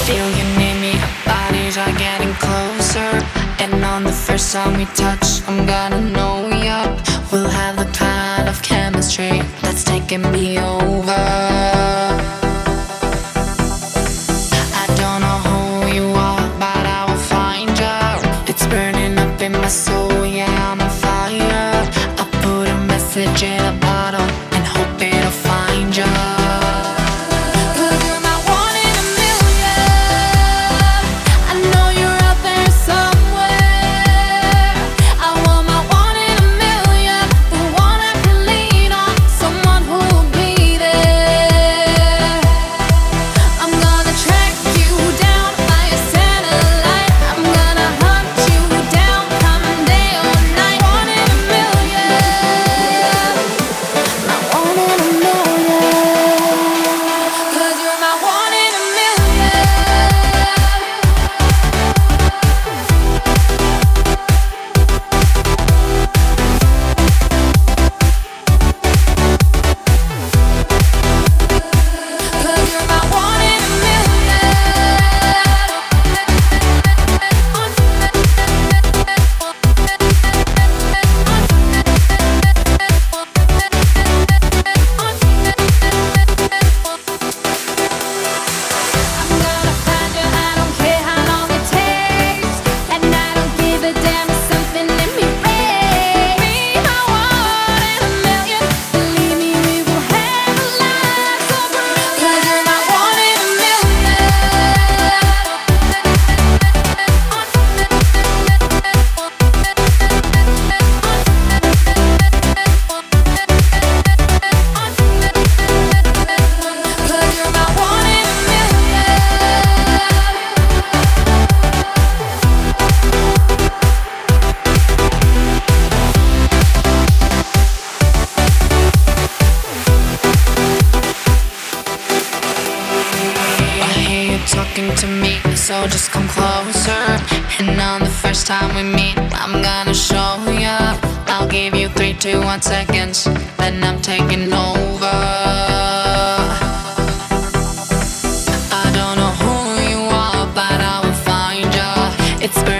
Feel you need me, our bodies are getting closer. And on the first time we touch, I'm gonna know ya. We'll have the kind of chemistry that's taking me over. I don't know who you are, but I will find ya. It's burning up in my soul, yeah, I'm on fire. I'll put a message in a bottle and hope it'll find ya. Talking to me, so just come closer. And on the first time we meet, I'm gonna show ya. I'll give you 3, 2, 1 seconds, then I'm taking over. I don't know who you are, but I will find ya. It's